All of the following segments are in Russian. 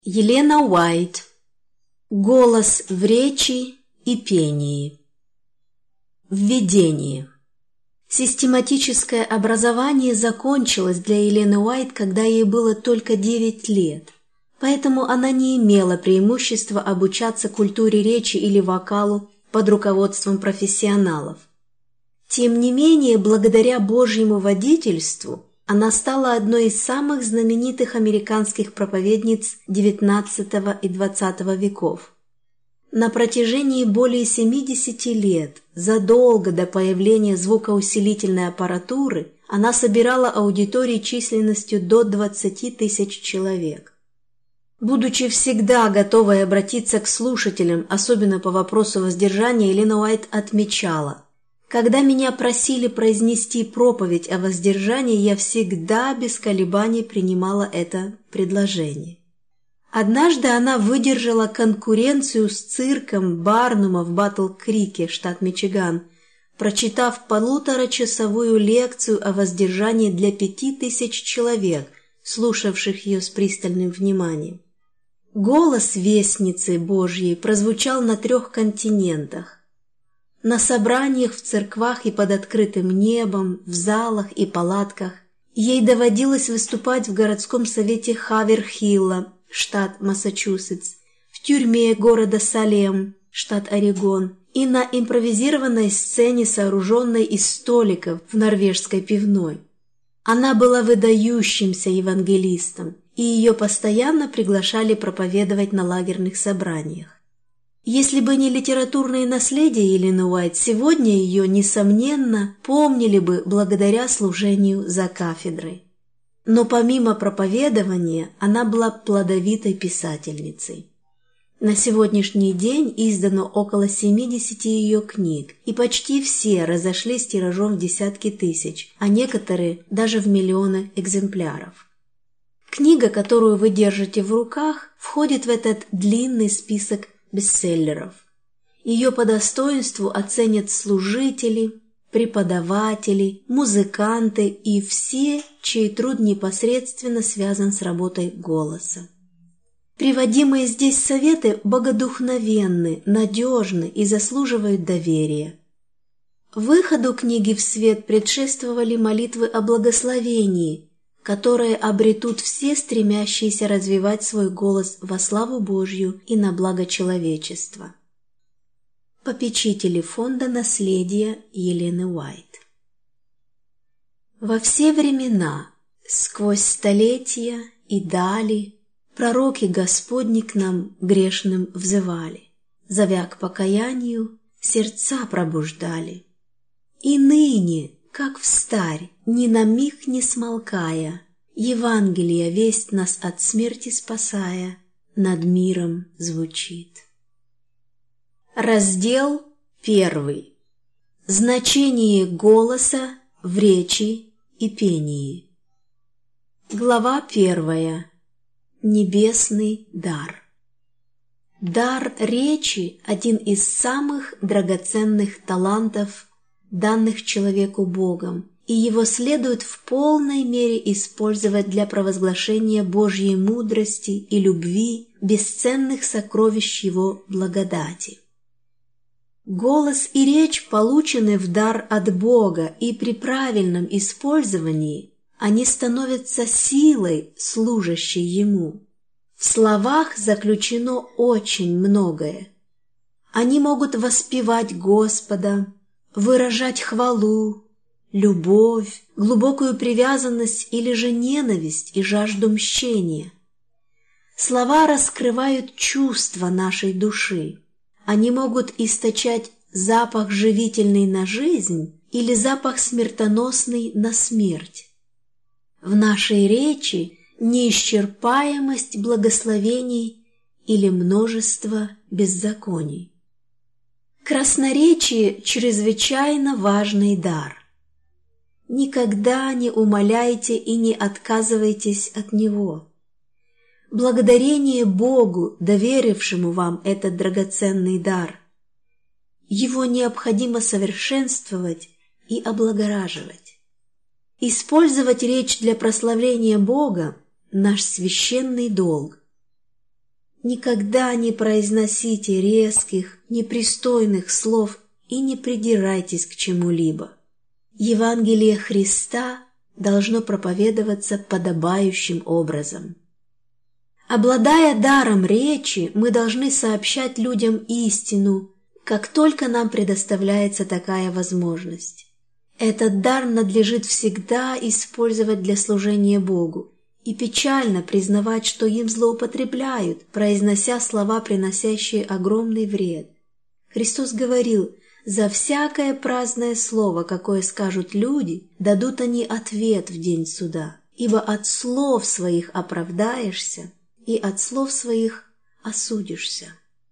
Елена Уайт. Голос в речи и пении. Введение. Систематическое образование закончилось для Елены Уайт, когда ей было только 9 лет, поэтому она не имела преимущества обучаться культуре речи или вокалу под руководством профессионалов. Тем не менее, благодаря Божьему водительству, она стала одной из самых знаменитых американских проповедниц XIX и XX веков. На протяжении более 70 лет, задолго до появления звукоусилительной аппаратуры, она собирала аудитории численностью до 20 тысяч человек. Будучи всегда готовой обратиться к слушателям, особенно по вопросу воздержания, Елена Уайт отмечала: «Когда меня просили произнести проповедь о воздержании, я всегда без колебаний принимала это предложение». Однажды она выдержала конкуренцию с цирком Барнума в Батл-Крике, штат Мичиган, прочитав 1,5-часовую лекцию о воздержании для 5000 человек, слушавших ее с пристальным вниманием. Голос вестницы Божьей прозвучал на 3 континентах. На собраниях в церквах и под открытым небом, в залах и палатках. Ей доводилось выступать в городском совете Хаверхилла, штат Массачусетс, в тюрьме города Салем, штат Орегон, и на импровизированной сцене, сооруженной из столиков в норвежской пивной. Она была выдающимся евангелистом, и ее постоянно приглашали проповедовать на лагерных собраниях. Если бы не литературное наследие Елены Уайт, сегодня ее, несомненно, помнили бы благодаря служению за кафедрой. Но помимо проповедования, она была плодовитой писательницей. На сегодняшний день издано около 70 ее книг, и почти все разошлись тиражом в десятки тысяч, а некоторые даже в миллионы экземпляров. Книга, которую вы держите в руках, входит в этот длинный список бестселлеров. Ее по достоинству оценят служители, преподаватели, музыканты и все, чей труд непосредственно связан с работой голоса. Приводимые здесь советы богодухновенны, надежны и заслуживают доверия. Выходу книги в свет предшествовали молитвы о благословении, которые обретут все стремящиеся развивать свой голос во славу Божью и на благо человечества. Попечители фонда наследия Елены Уайт. Во все времена, сквозь столетия и дали, пророки Господни к нам грешным взывали, зовя к покаянию, сердца пробуждали. И ныне, как встарь, ни на миг не смолкая, Евангелие весть нас от смерти спасая, над миром звучит. Раздел 1. Значение голоса в речи и пении. Глава 1. Небесный дар. Дар речи – один из самых драгоценных талантов, данных человеку Богом, и его следует в полной мере использовать для провозглашения Божьей мудрости и любви, бесценных сокровищ Его благодати. Голос и речь получены в дар от Бога, и при правильном использовании они становятся силой, служащей Ему. В словах заключено очень многое. Они могут воспевать Господа, выражать хвалу, любовь, глубокую привязанность или же ненависть и жажду мщения. Слова раскрывают чувства нашей души. Они могут источать запах живительный на жизнь или запах смертоносный на смерть. В нашей речи неисчерпаемость благословений или множество беззаконий. Красноречие – чрезвычайно важный дар. Никогда не умаляйте и не отказывайтесь от него. Благодарение Богу, доверившему вам этот драгоценный дар. Его необходимо совершенствовать и облагораживать. Использовать речь для прославления Бога – наш священный долг. Никогда не произносите резких, непристойных слов и не придирайтесь к чему-либо. Евангелие Христа должно проповедоваться подобающим образом. Обладая даром речи, мы должны сообщать людям истину, как только нам предоставляется такая возможность. Этот дар надлежит всегда использовать для служения Богу, и печально признавать, что им злоупотребляют, произнося слова, приносящие огромный вред. Христос говорил: «За всякое праздное слово, какое скажут люди, дадут они ответ в день суда, ибо от слов своих оправдаешься, и от слов своих осудишься».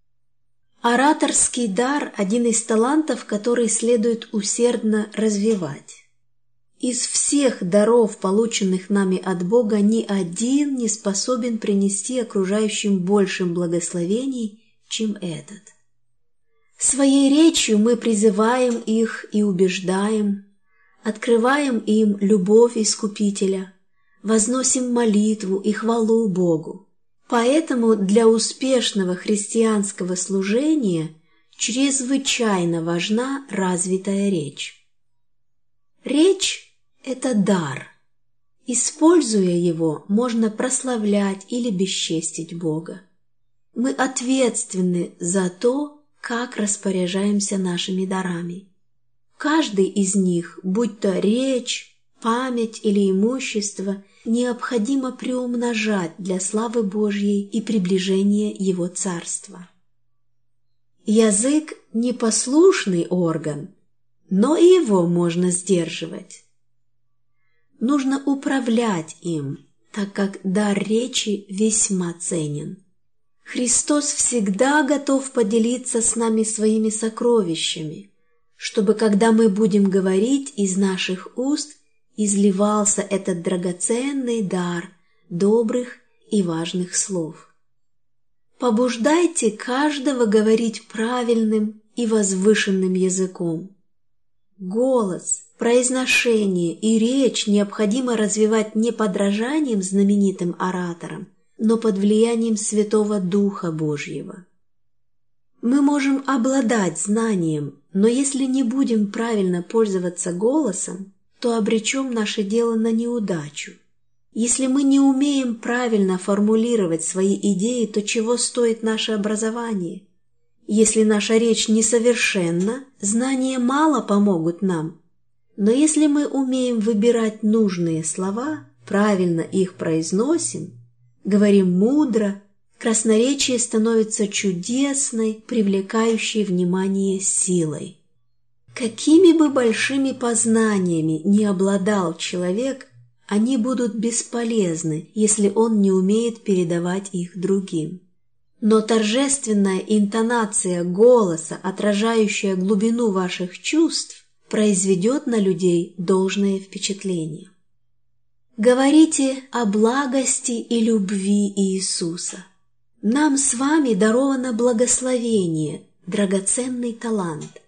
Ораторский дар – один из талантов, который следует усердно развивать. Из всех даров, полученных нами от Бога, ни один не способен принести окружающим большим благословений, чем этот. Своей речью мы призываем их и убеждаем, открываем им любовь Искупителя, возносим молитву и хвалу Богу. Поэтому для успешного христианского служения чрезвычайно важна развитая речь. Речь – это дар. Используя его, можно прославлять или бесчестить Бога. Мы ответственны за то, как распоряжаемся нашими дарами. Каждый из них, будь то речь, память или имущество, необходимо приумножать для славы Божьей и приближения Его Царства. Язык – непослушный орган, но и его можно сдерживать. Нужно управлять им, так как дар речи весьма ценен. Христос всегда готов поделиться с нами своими сокровищами, чтобы, когда мы будем говорить, из наших уст изливался этот драгоценный дар добрых и важных слов. Побуждайте каждого говорить правильным и возвышенным языком. Голос, произношение и речь необходимо развивать не подражанием знаменитым ораторам, но под влиянием Святого Духа Божьего. Мы можем обладать знанием, но если не будем правильно пользоваться голосом, то обречем наше дело на неудачу. Если мы не умеем правильно формулировать свои идеи, то чего стоит наше образование? Если наша речь несовершенна, знания мало помогут нам. Но если мы умеем выбирать нужные слова, правильно их произносим, говорим мудро, красноречие становится чудесной, привлекающей внимание силой. Какими бы большими познаниями ни обладал человек, они будут бесполезны, если он не умеет передавать их другим. Но торжественная интонация голоса, отражающая глубину ваших чувств, произведет на людей должное впечатление. Говорите о благости и любви Иисуса. Нам с вами даровано благословение, драгоценный талант.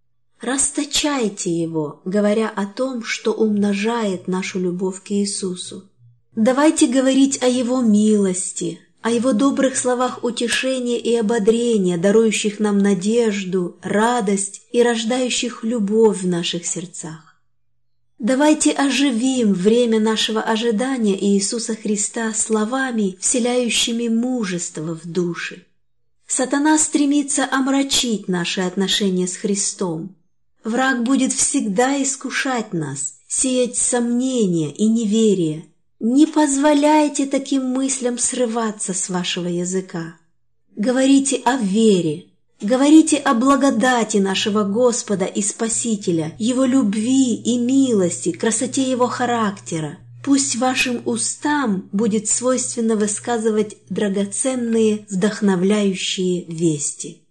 Расточайте его, говоря о том, что умножает нашу любовь к Иисусу. Давайте говорить о Его милости, о Его добрых словах утешения и ободрения, дарующих нам надежду, радость и рождающих любовь в наших сердцах. Давайте оживим время нашего ожидания Иисуса Христа словами, вселяющими мужество в души. Сатана стремится омрачить наши отношения с Христом. Враг будет всегда искушать нас, сеять сомнения и неверие. Не позволяйте таким мыслям срываться с вашего языка. Говорите о вере, говорите о благодати нашего Господа и Спасителя, Его любви и милости, красоте Его характера. Пусть вашим устам будет свойственно высказывать драгоценные, вдохновляющие вести.